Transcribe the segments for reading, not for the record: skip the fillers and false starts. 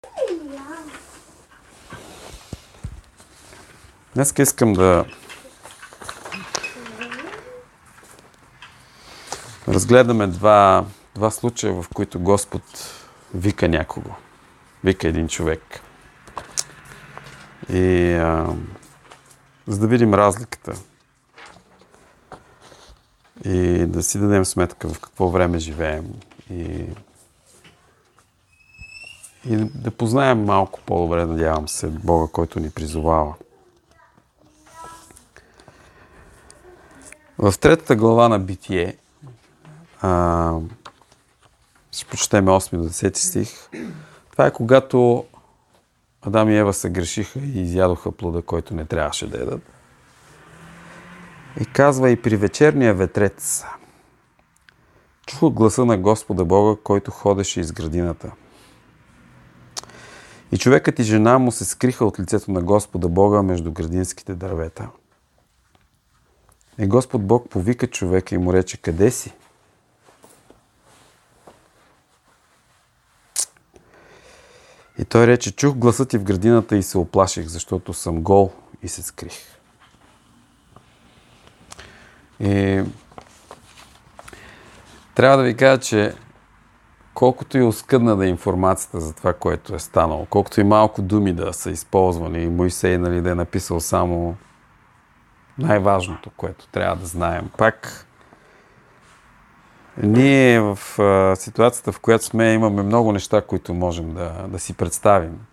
Днес искам да разгледаме два случая, в които Господ вика някого. Вика един човек. И за да видим разликата и да си дадем сметка в какво време живеем и да познаем малко по-добре, надявам се, Бога, който ни призовава. В 3 глава на Битие, ще прочетем 8 до 10 стих. Това е когато Адам и Ева се грешиха и изядоха плода, който не трябваше да ядат. И казва: и при вечерния ветрец чух гласа на Господа Бога, който ходеше из градината. И човекът и жена му се скриха от лицето на Господа Бога между градинските дървета. И Господ Бог повика човека и му рече: къде си? И той рече: чух гласа ти в градината и се оплаших, защото съм гол и се скрих. И трябва да ви кажа, че колкото и оскъдна да е информацията за това, което е станало, колкото и малко думи да са използвани, Мойсей, да е написал само най-важното, което трябва да знаем. Пак ние в ситуацията, в която сме, имаме много неща, които можем да си представим.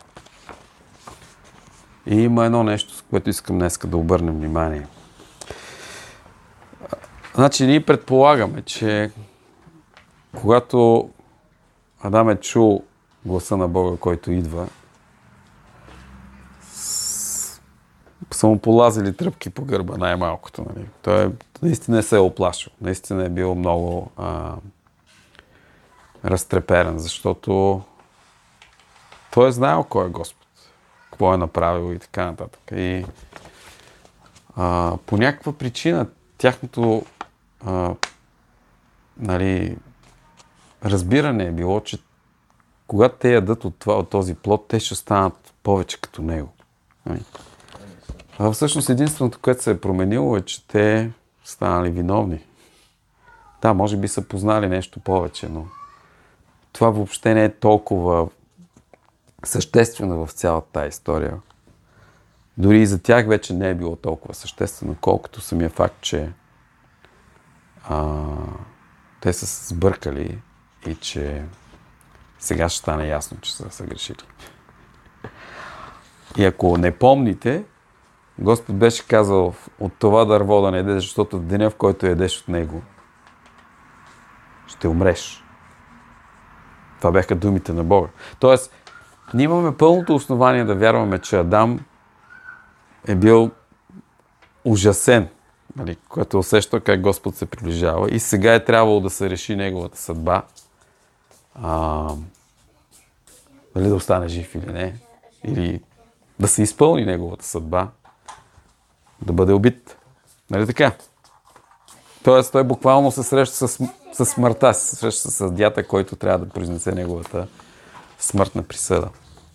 И има едно нещо, с което искам днес да обърнем внимание. Значи, ние предполагаме, че когато Адам е чул гласа на Бога, който идва, са му полазили тръпки по гърба, най-малкото. Нали? Той наистина се е оплашил. Наистина е бил много разтреперен, защото той е знаел кой е Господ, какво е направил и така нататък. И по някаква причина тяхното разбиране е било, че когато те ядат от този плод, те ще станат повече като него. А всъщност единственото, което се е променило, е, че те станали виновни. Да, може би са познали нещо повече, но това въобще не е толкова съществено в цялата тази история. Дори и за тях вече не е било толкова съществено, колкото самия факт, че те са сбъркали и че сега ще стане ясно, че са съгрешили. И ако не помните, Господ беше казал: от това дърво да не ядеш, защото в деня, в който ядеш от него, ще умреш. Това бяха думите на Бога. Тоест, ние имаме пълното основание да вярваме, че Адам е бил ужасен, който усеща как Господ се приближава, и сега е трябвало да се реши неговата съдба. Дали да остане жив или не, или да се изпълни неговата съдба, да бъде убит. Нали така? Тоест, той буквално се среща с смъртта, се среща с съдията, който трябва да произнесе неговата смъртна присъда.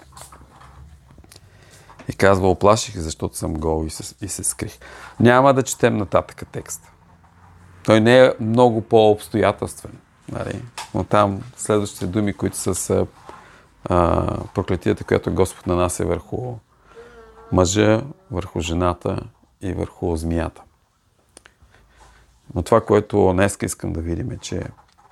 И казва: оплаших, защото съм гол и се скрих. Няма да четем нататък текста. Той не е много по-обстоятелствен. Нали? Но там следващите думи, които са проклетията, която Господ нанася върху мъжа, върху жената и върху змията. Но това, което днес искам да видим, е, че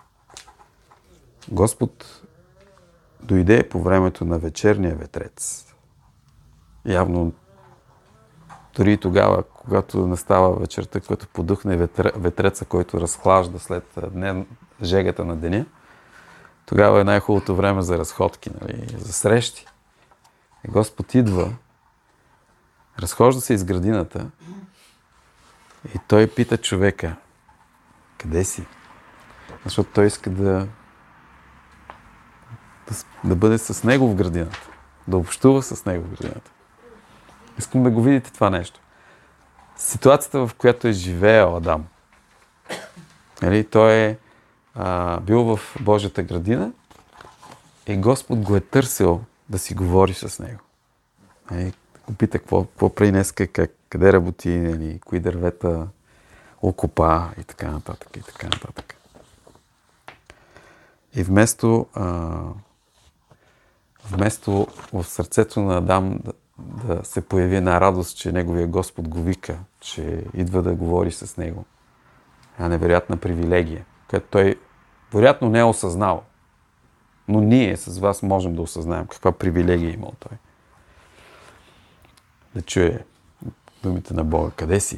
Господ дойде по времето на вечерния ветрец. Явно дори тогава, когато настава вечерта, когато подухне ветреца, който разхлажда след жегата на деня, тогава е най-хубавото време за разходки, нали, за срещи. И Господ идва, разхожда се из градината и той пита човека: къде си? Защото той иска да бъде с него в градината, да общува с него в градината. Искам да го видите това нещо. Ситуацията, в която е живеел Адам. Той е бил в Божията градина и Господ го е търсил да си говориш с него. Го пита какво прави днеска, къде работи, нали, кои дървета окопа и така нататък, и така нататък. И вместо в сърцето на Адам да се появи една радост, че неговия Господ го вика, че идва да говори с него. Една невероятна привилегия, която той вероятно не е осъзнал. Но ние с вас можем да осъзнаем каква привилегия е имал той. Да чуе думите на Бога. Къде си?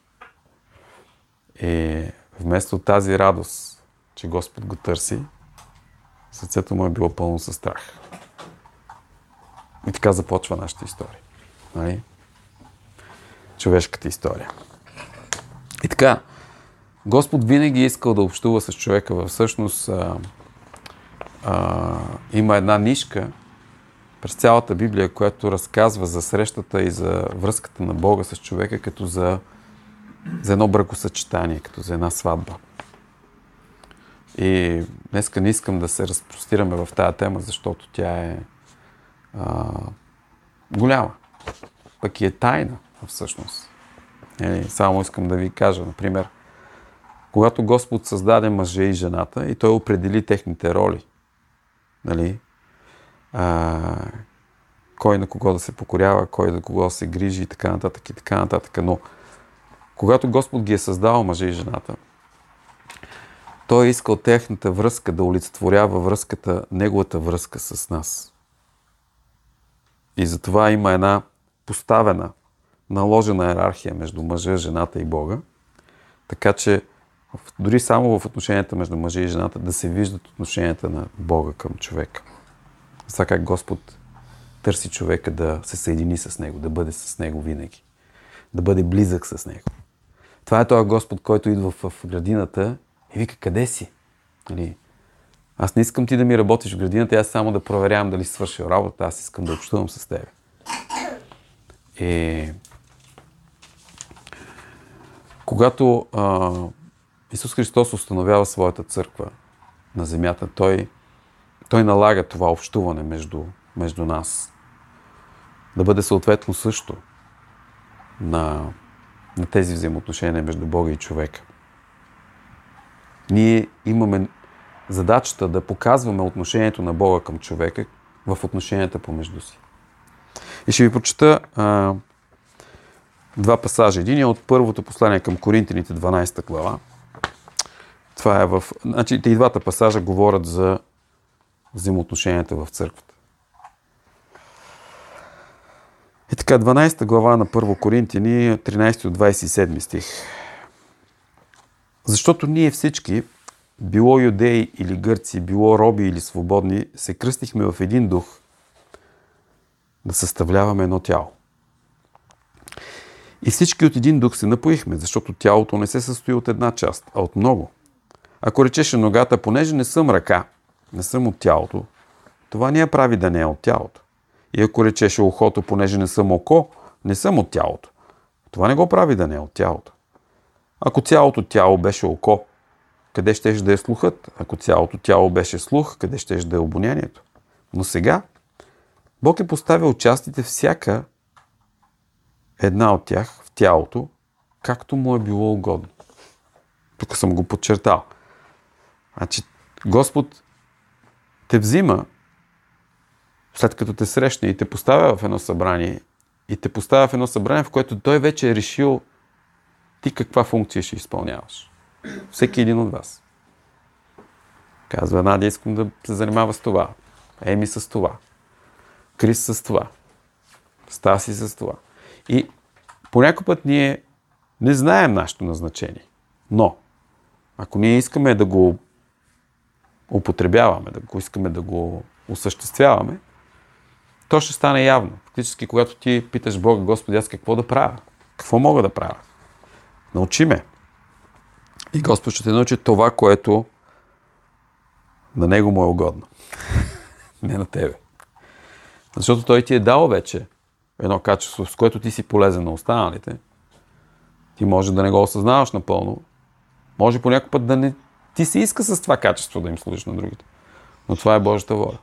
И вместо тази радост, че Господ го търси, сърцето му е било пълно със страх. И така започва нашата история. Нали? Човешката история. И така, Господ винаги е искал да общува с човека. Всъщност има една нишка през цялата Библия, която разказва за срещата и за връзката на Бога с човека, като за едно бракосъчетание, като за една сватба. И днеска не искам да се разпростираме в тая тема, защото тя е голяма. Пък и е тайна, всъщност. Само искам да ви кажа, например, когато Господ създаде мъжа и жената и Той определи техните роли, нали? Кой на кого да се покорява, кой на кого да се грижи и така нататък и така нататък. Но когато Господ ги е създал мъжа и жената, Той е искал техната връзка да олицетворява връзката, неговата връзка с нас. И затова има една поставена, наложена иерархия между мъжа, жената и Бога, така че дори само в отношенията между мъжа и жената да се виждат отношенията на Бога към човека. За как Господ търси човека да се съедини с него, да бъде с него винаги, да бъде близък с него. Това е този Господ, който идва в градината и вика, къде си? Нали? Аз не искам ти да ми работиш в градината, аз само да проверявам дали си свършил работа, аз искам да общувам с теб. И когато Исус Христос установява своята църква на земята, Той налага това общуване между нас. Да бъде съответно също на тези взаимоотношения между Бога и човека. Ние имаме задачата да показваме отношението на Бога към човека в отношенията помежду си. И ще ви прочета два пасажа. Един е от първото послание към Коринтяните, 12 глава. Това е Значи, и двата пасажа говорят за взаимоотношенията в църквата. И така, 12 глава на 1 Коринтяни, 13 от 27 стих. Защото ние всички, било юдеи или гърци, било роби или свободни, се кръстихме в един дух, да съставляваме едно тяло. И всички от един дух се напоихме, защото тялото не се състои от една част, а от много. Ако речеше ногата, понеже не съм ръка, не съм от тялото, това не я прави да не е от тялото. И ако речеше ухото, понеже не съм око, не съм от тялото, това не го прави да не е от тялото. Ако цялото тяло беше око, къде щеше да е слухът? Ако цялото тяло беше слух, къде щеше да е обонянието? Но сега Бог е поставил частите всяка една от тях в тялото, както му е било угодно. Тук съм го подчертал. Значи, Господ те взима, след като те срещне и те поставя в едно събрание, в което Той вече е решил ти каква функция ще изпълняваш. Всеки един от вас. Казва, Надя, искам да се занимава с това. Еми с това. Крис с това. Стаси с това. И по някой път ние не знаем нашето назначение. Но, ако ние искаме да го употребяваме, искаме да го осъществяваме, то ще стане явно. Фактически, когато ти питаш Бога, Господи, аз какво да правя? Какво мога да правя? Научи ме. И Господ ще те научи това, което на Него му е угодно. Не на тебе. Защото Той ти е дал вече едно качество, с което ти си полезен на останалите. Ти може да не го осъзнаваш напълно. Може по някой път да не ти се иска с това качество да им служиш на другите. Но това е Божията воля.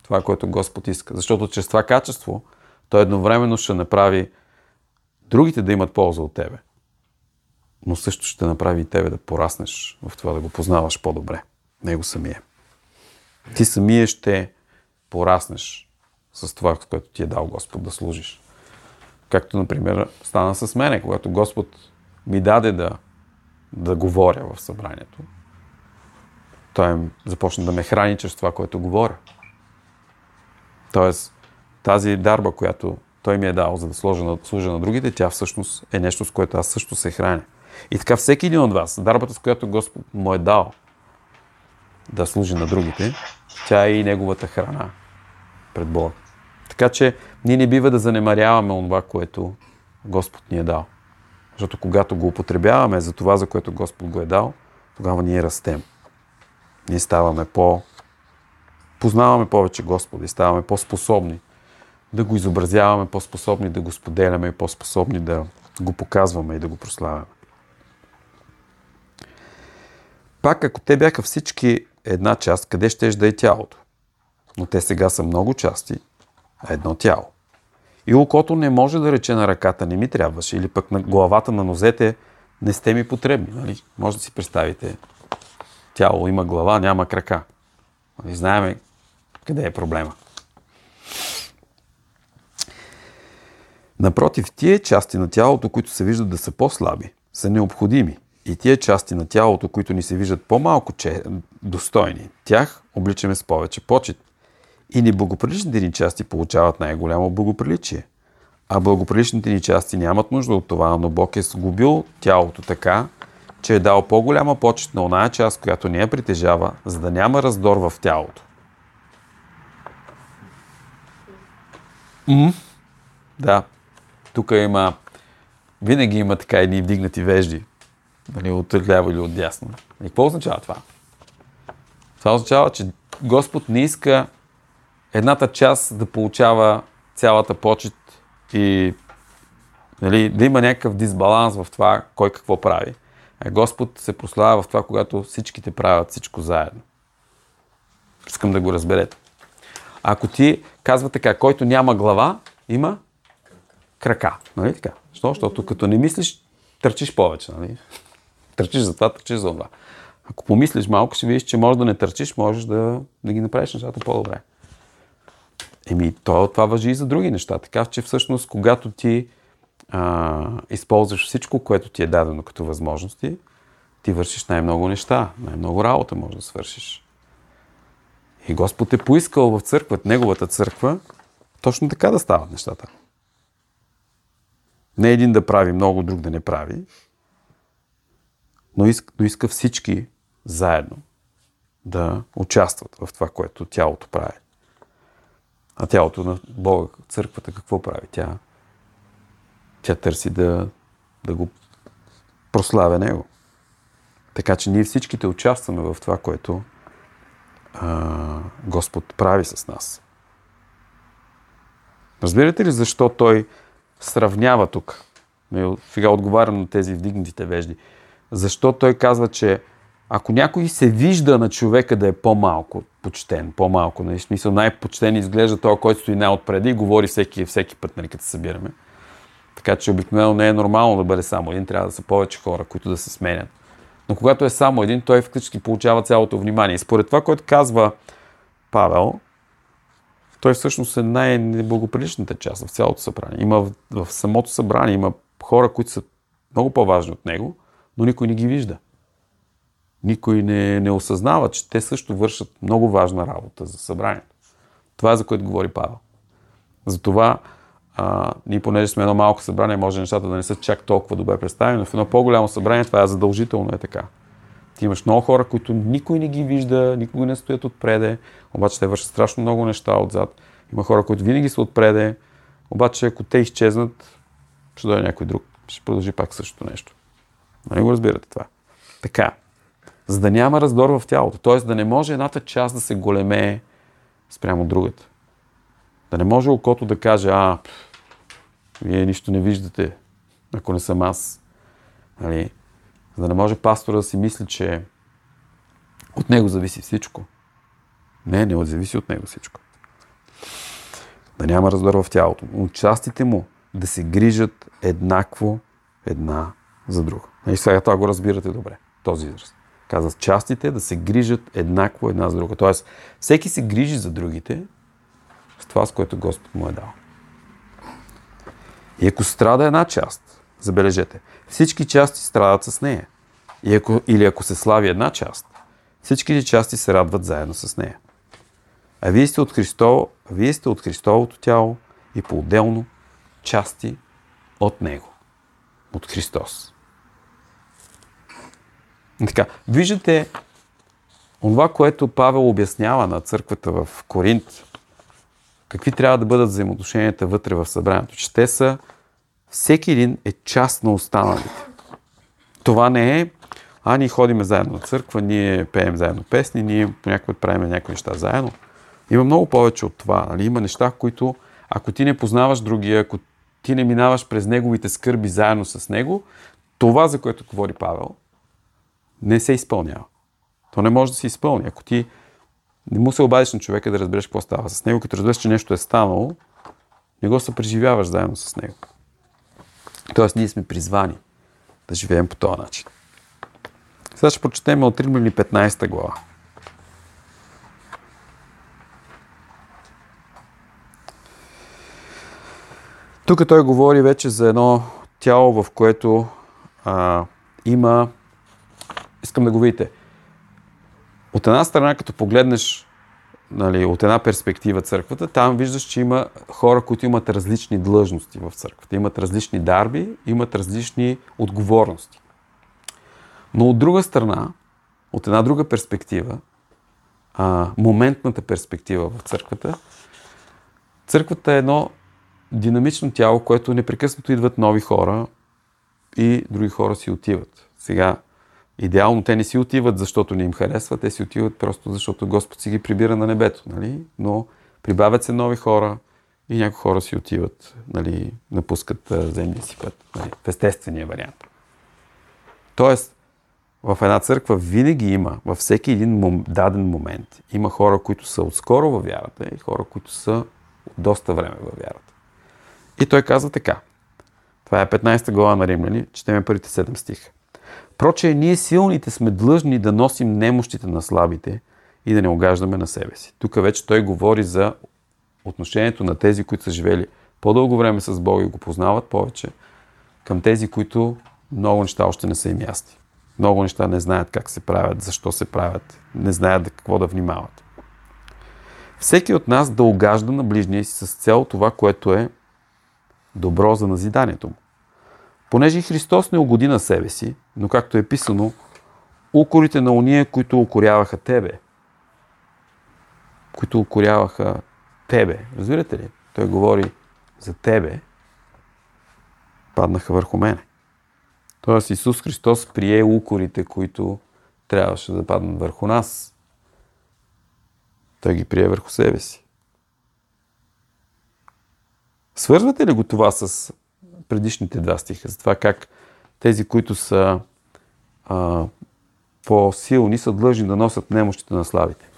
Това, което Господ иска. Защото чрез това качество той едновременно ще направи другите да имат полза от тебе. Но също ще направи и тебе да пораснеш в това да го познаваш по-добре. Него самия. Ти самия ще пораснеш с това, с което ти е дал Господ да служиш. Както, например, стана с мене, когато Господ ми даде да говоря в събранието. Той започна да ме храни чрез това, което говоря. Тоест, тази дарба, която той ми е дал, за да служа на другите, тя всъщност е нещо, с което аз също се храня. И така всеки един от вас, дарбата, с която Господ му е дал да служи на другите, тя е и неговата храна пред Бога. Така че ние не бива да занемаряваме това, което Господ ни е дал. Защото когато го употребяваме за това, за което Господ го е дал, тогава ние растем. Ние ставаме познаваме повече Господа и ставаме по-способни да го изобразяваме, по-способни да го споделяме и по-способни да го показваме и да го прославяме. Пак, ако те бяха всички една част, къде щеш да е тялото? Но те сега са много части, а едно тяло. И окото не може да рече на ръката не ми трябваше, или пък на главата на нозете не сте ми потребни. Нали? Може да си представите, тяло има глава, няма крака. Нали? Знаеме къде е проблема. Напротив, тия части на тялото, които се виждат да са по-слаби, са необходими. И тия части на тялото, които ни се виждат по-малко достойни, тях обличаме с повече почит. И неблагоприличните ни части получават най-голямо благоприличие. А благоприличните ни части нямат нужда от това, но Бог е сгубил тялото така, че е дал по-голяма почит на оная част, която не я притежава, за да няма раздор в тялото. Да, тук винаги има така едни вдигнати вежди, нали, от ляво или от дясно. И какво означава това? Това означава, че Господ не иска едната част да получава цялата почит и нали, да има някакъв дисбаланс в това кой какво прави. А Господ се прославя в това, когато всичките правят всичко заедно. Искам да го разберете. Ако ти казва така, който няма глава, има крака. Нали така? Защото като не мислиш, търчиш повече. Нали? Търчиш за това, търчиш за това. Ако помислиш малко, ще видиш, че можеш да не търчиш, можеш да ги направиш нещата по-добре. Това важи и за други неща. Така че всъщност, когато ти използваш всичко, което ти е дадено като възможности, ти вършиш най-много неща, най-много работа можеш да свършиш. И Господ е поискал в църквата, неговата църква, точно така да стават нещата. Не един да прави много, друг да не прави, но иска всички заедно да участват в това, което тялото прави. А тялото на Бога, църквата, какво прави? Тя търси да го прославя Него. Така че ние всичките участваме в това, което Господ прави с нас. Разбирате ли защо Той сравнява тук? Сега отговарям на тези вдигнатите вежди. Защо Той казва, че ако някой се вижда на човека да е по-малко почтен, по-малко, в смисъл най-почтен изглежда този, който стои най-отпреди и говори всеки път, нали, като се събираме. Така че обикновено не е нормално да бъде само един, трябва да са повече хора, които да се сменят. Но когато е само един, той вкъщи получава цялото внимание. И според това, което казва Павел, той всъщност е най-неблагоприличната част в цялото събрание. В самото събрание има хора, които са много по-важни от него, но никой не ги вижда. Никой не осъзнава, че те също вършат много важна работа за събранието. Това е за което говори Павел. Затова ние, понеже сме едно малко събрание, може нещата да не са чак толкова добре представени, но в едно по-голямо събрание това е задължително е така. Ти имаш много хора, които никой не ги вижда, никога не стоят отпреде, обаче те вършат страшно много неща отзад. Има хора, които винаги са отпреде, обаче ако те изчезнат, ще дойде някой друг, ще продължи пак същото нещо. Нали го разбирате това? Така, за да няма раздор в тялото, т.е. да не може едната част да се големее спрямо другата. Да не може окото да каже, вие нищо не виждате, ако не съм аз. Нали? За да не може пастора да си мисли, че от него зависи всичко. Не зависи от него всичко. да няма раздор в тялото му, но частите му да се грижат еднакво една за друга. И сега това го разбирате добре, този израз. Казва, частите да се грижат еднакво една за друга. Тоест, всеки се грижи за другите с това, с което Господ му е дал. И ако страда една част, забележете, всички части страдат с нея. Или ако се слави една част, всичките части се радват заедно с нея. А вие сте от Христовото тяло и по-отделно части от Него. От Христос. Така, виждате това, което Павел обяснява на църквата в Коринт, какви трябва да бъдат взаимоотношенията вътре в събранието, че те са, всеки един е част на останалите. Това не е, ние ходиме заедно на църква, ние пеем заедно песни, ние понякога правим някои неща заедно. Има много повече от това. Нали? Има неща, които, ако ти не познаваш другия, ако ти не минаваш през неговите скърби заедно с него, това, за което говори Павел, не се изпълнява. То не може да се изпълни. Ако ти не му се обадиш на човека да разбереш какво става с него, като разбереш, че нещо е станало, не го съпреживяваш заедно с него. Тоест, ние сме призвани да живеем по този начин. Сега ще прочетем от Римляни 15 глава. Тук той говори вече за едно тяло, в което има... Искам да го видите. От една страна, като погледнеш от една перспектива църквата, там виждаш, че има хора, които имат различни длъжности в църквата. Имат различни дарби, имат различни отговорности. Но от друга страна, от една друга перспектива, моментната перспектива в църквата е едно динамично тяло, което непрекъснато идват нови хора и други хора си отиват. Сега, идеално те не си отиват, защото не им харесва, те си отиват просто защото Господ си ги прибира на небето, нали? Но прибавят се нови хора и някои хора си отиват, нали? Напускат земния си път, нали? В естествения вариант. Тоест, в една църква винаги има, във всеки един даден момент, има хора, които са отскоро във вярата и хора, които са от доста време във вярата. И той казва така. Това е 15 глава на Римляни, четеме първите 7 стиха. Проче, ние силните сме длъжни да носим немощите на слабите и да не огаждаме на себе си. Тук вече той говори за отношението на тези, които са живели по-дълго време с Бога и го познават повече, към тези, които много неща още не са им ясни. Много неща не знаят как се правят, защо се правят, не знаят какво да внимават. Всеки от нас да огажда на ближния си с цел това, което е добро за назиданието му. Понеже Христос не угоди на себе си, но както е писано, укорите на ония, които укоряваха тебе. Които укоряваха тебе. Разбирате ли? Той говори за тебе. Паднаха върху мене. Тоест Исус Христос прие укорите, които трябваше да паднат върху нас. Той ги прие върху себе си. Свързвате ли го това с предишните два стиха? За това как тези, които са по-силни, са длъжни да носят немощите на слабите.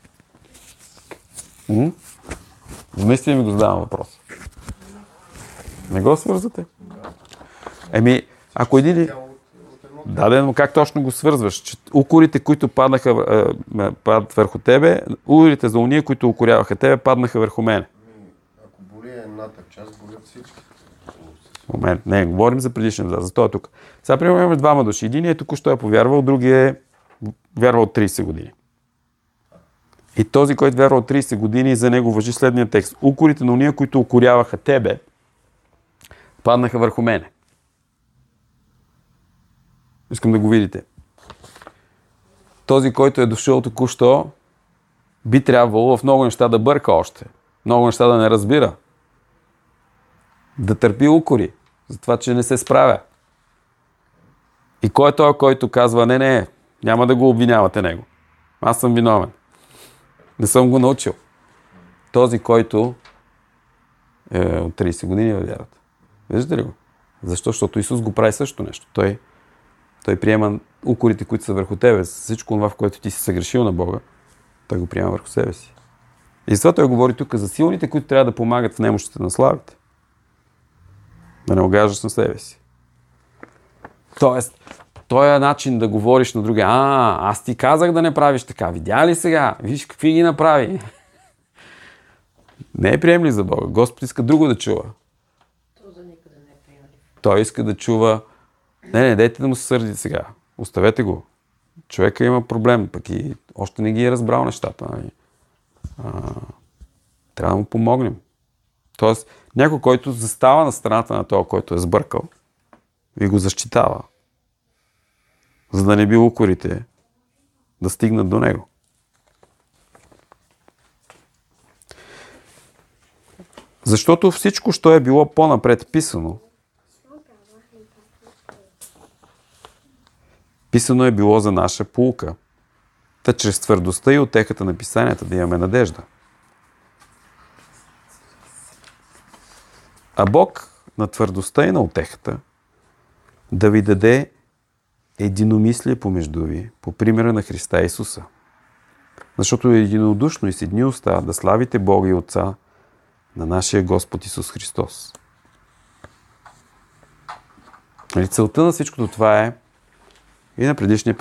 Вместе ли ми го задавам въпрос? Не го свързвате? Ако един... Да, но как точно го свързваш? Че укорите, които падат върху тебе, укорите за уния, които укоряваха тебе, паднаха върху мене. Ако боли едната част, болят всички. Момент. Не, говорим за предишен за това тук. Сега примерно имаме двама души. Един е току-що е повярвал, другия е вярвал 30 години. И този, който вярвал 30 години, за него важи следния текст. Укорите на уния, които укоряваха тебе, паднаха върху мене. Искам да го видите. Този, който е дошъл току-що, би трябвало в много неща да бърка още. Много неща да не разбира. Да търпи укори, за това, че не се справя. И кой е той, който казва, не, няма да го обвинявате него. Аз съм виновен. Не съм го научил. Този, който е от 30 години във вярата. Виждате ли го? Защо? Защото Исус го прави също нещо. Той приема укорите, които са върху тебе, всичко това, в което ти си съгрешил на Бога, той го приема върху себе си. И затова той говори тук за силните, които трябва да помагат в немощите на слабите. Да не огаждаш на себе си. Тоест, този начин да говориш на другия, аз ти казах да не правиш така, видя ли сега? Виж какви ги направи. Не е приемлив за Бога. Господ иска друго да чува. Той иска да чува, не, дайте да му се сърдите сега. Оставете го. Човека има проблем, пък и още не ги е разбрал нещата. Трябва да му помогнем. Тоест, някой, който застава на страната на този, който е сбъркал и го защитава, за да не би укорите да стигнат до него. Защото всичко, що е било по-напред писано, писано е било за наша поука, та чрез твърдостта и утехата на писанията да имаме надежда. А Бог на твърдостта и на утехата да ви даде единомислие помежду ви, по примера на Христа Исуса. Защото е единодушно и с едни уста да славите Бога и Отца на нашия Господ Исус Христос. Целта на всичкото това е и на предишния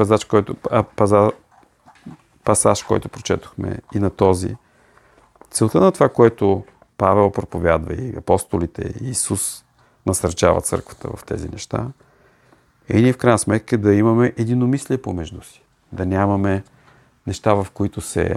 пасаж, който прочетохме, и на този. Целта на това, което Павел проповядва и апостолите, и Исус насърчава църквата в тези неща, и ние в крайна сметка да имаме единомислие помежду си. Да нямаме неща, в които се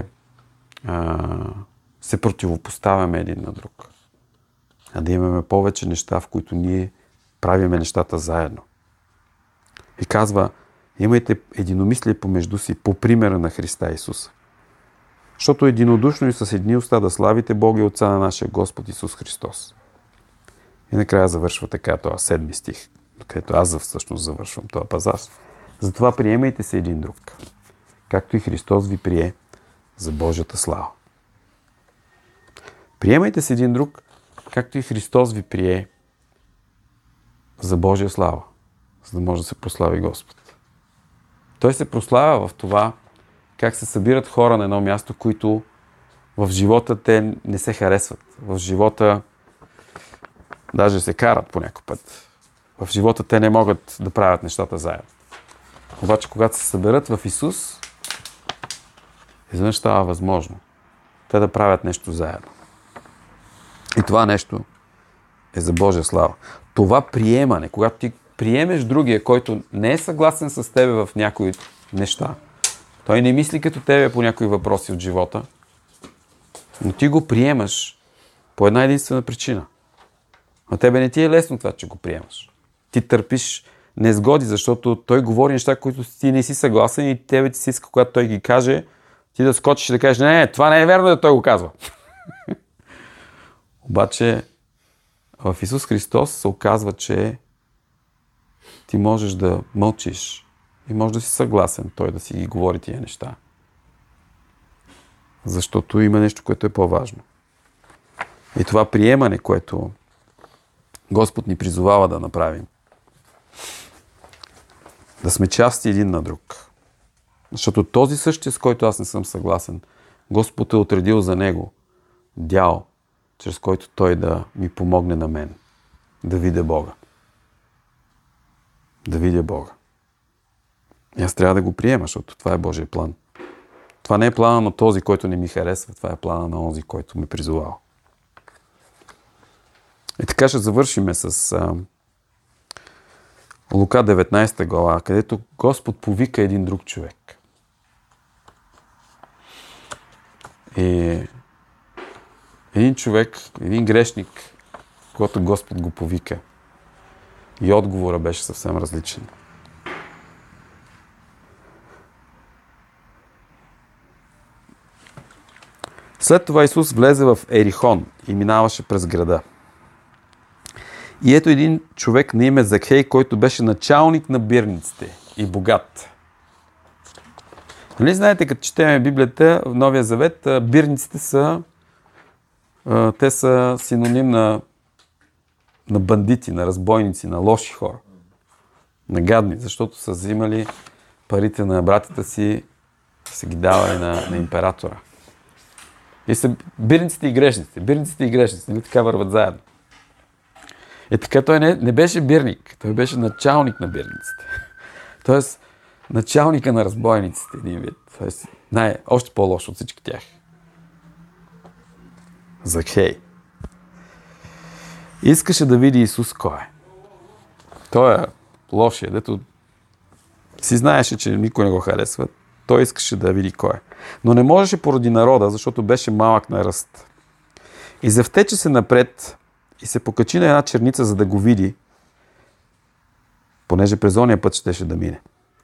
противопоставяме един на друг. А да имаме повече неща, в които ние правиме нещата заедно. И казва, имайте единомислие помежду си по примера на Христа Исуса. Защото единодушно и с едни уста да славите Бога и Отца на нашия Господ Исус Христос. И накрая завършва така този 7 стих, където аз всъщност завършвам този пазаж. Затова приемайте се един друг, както и Христос ви прие за Божията слава. Приемайте се един друг, както и Христос ви прие за Божия слава, за да може да се прослави Господ. Той се прославя в това, как се събират хора на едно място, които в живота те не се харесват. В живота даже се карат по някой път. В живота те не могат да правят нещата заедно. Обаче, когато се съберат в Исус, изведнъж става възможно те да правят нещо заедно. И това нещо е за Божия слава. Това приемане, когато ти приемеш другия, който не е съгласен с тебе в някои неща, той не мисли като тебе по някои въпроси от живота, но ти го приемаш по една единствена причина. На тебе не ти е лесно това, че го приемаш. Ти търпиш незгоди, защото той говори неща, които ти не си съгласен и тебе ти си иска, когато той ги каже, ти да скочиш и да кажеш, не, това не е верно да той го казва. Обаче в Исус Христос се оказва, че ти можеш да мълчиш и можеш да си съгласен той да си ги говори тия неща. Защото има нещо, което е по-важно. И това приемане, което Господ ни призовава да направим. Да сме части един на друг. Защото този същия, с който аз не съм съгласен, Господ е отредил за него дял, чрез който той да ми помогне на мен да видя Бога. Да видя Бога. И аз трябва да го приема, защото това е Божия план. Това не е плана на този, който не ми харесва, това е плана на онзи, който ме призовава. И така ще завършиме с Лука 19 глава, където Господ повика един друг човек. И един човек, един грешник, когато Господ го повика. И отговора беше съвсем различен. След това Исус влезе в Ерихон и минаваше през града. И ето един човек на име Закхей, който беше началник на бирниците и богат. Нали знаете, като четеме Библията в Новия Завет, бирниците са синоним на бандити, на разбойници, на лоши хора. На гадни, защото са взимали парите на братята си, са ги давали на императора. И са бирниците и грешниците. Бирниците и грешниците, нали така върват заедно. И така той не беше бирник, той беше началник на бирниците. Тоест, началника на разбойниците, един вид. Тоест, още по-лошо от всички тях. Захей. Искаше да види Исус кой е. Той е лошия, дето си знаеше, че никой не го харесва. Той искаше да види кой е. Но не можеше поради народа, защото беше малък на ръст. И завтече се напред и се покачи на една черница, за да го види, понеже през ония път щеше да мине.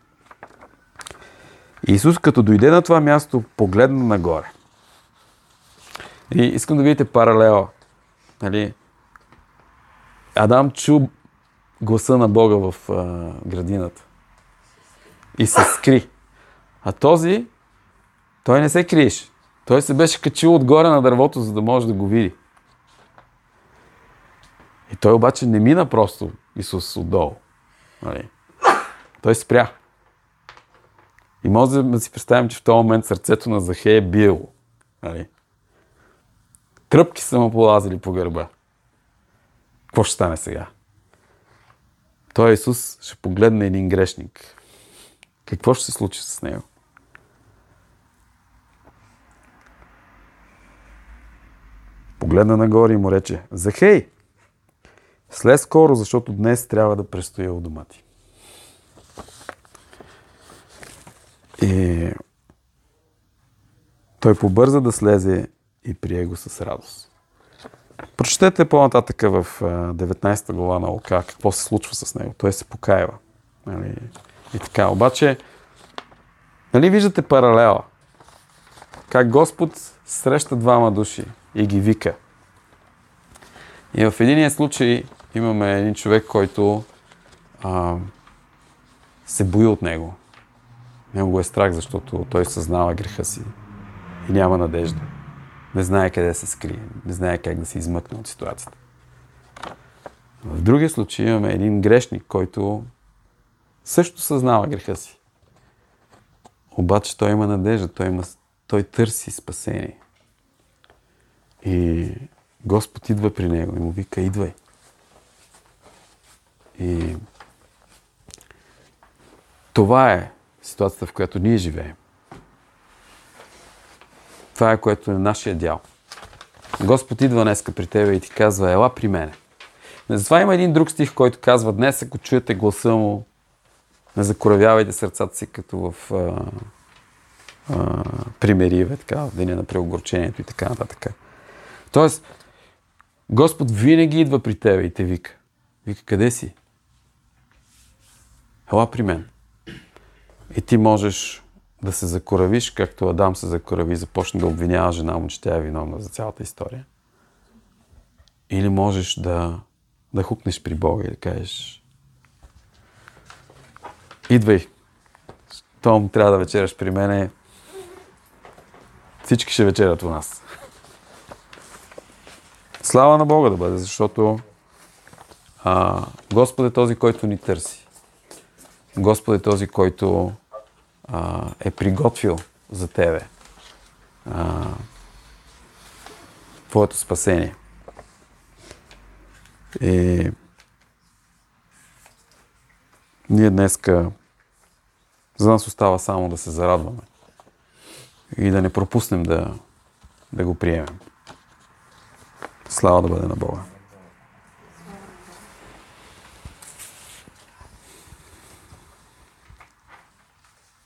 И Исус, като дойде на това място, погледна нагоре. И искам да видите паралела. Нали? Адам чу гласа на Бога в градината. И се скри. А този, той не се криеше. Той се беше качил отгоре на дървото, за да може да го види. И той обаче не мина просто Исус отдолу. Нали? Той спря. И може да си представим, че в този момент сърцето на Захей е биело. Нали? Тръпки са му полазили по гърба. Какво ще стане сега? Той Исус ще погледне един грешник. Какво ще се случи с него? Погледна нагоре и му рече: Захей, слез скоро, защото днес трябва да престоя у дома ти. И той побърза да слезе и прие го с радост. Прочетете по-нататък в 19 глава на Лука какво се случва с него. Той се покаява. Нали? И така. Обаче, нали виждате паралела? Как Господ среща двама души и ги вика. И в единия случай имаме един човек, който се бои от него. Него го е страх, защото той съзнава греха си и няма надежда. Не знае къде се скрие, не знае как да се измъкне от ситуацията. В другия случай имаме един грешник, който също съзнава греха си. Обаче той има надежда, той търси спасение. И Господ идва при него и му вика: идвай. И това е ситуацията, в която ние живеем. Това е, което е нашия дял. Господ идва днеска при тебе и ти казва: ела при мене. Затова има един друг стих, който казва: днес, ако чуете гласа му, не закоравявайте сърцата си, като в примериве, така, в деня на преогорчението и така нататък. Тоест, Господ винаги идва при тебе и те вика. Вика: къде си? Ела при мен. И ти можеш да се закоравиш, както Адам се закорави и започне да обвинява жена му, че тя е виновна за цялата история. Или можеш да хукнеш при Бога и да кажеш: идвай, Том, трябва да вечеряш при мене, всички ще вечерят у нас. Слава на Бога да бъде, защото Господ е този, който ни търси. Господ е този, който е приготвил за тебе твоето спасение. И ние днеска за нас остава само да се зарадваме и да не пропуснем да го приемем. Слава да бъде на Бога.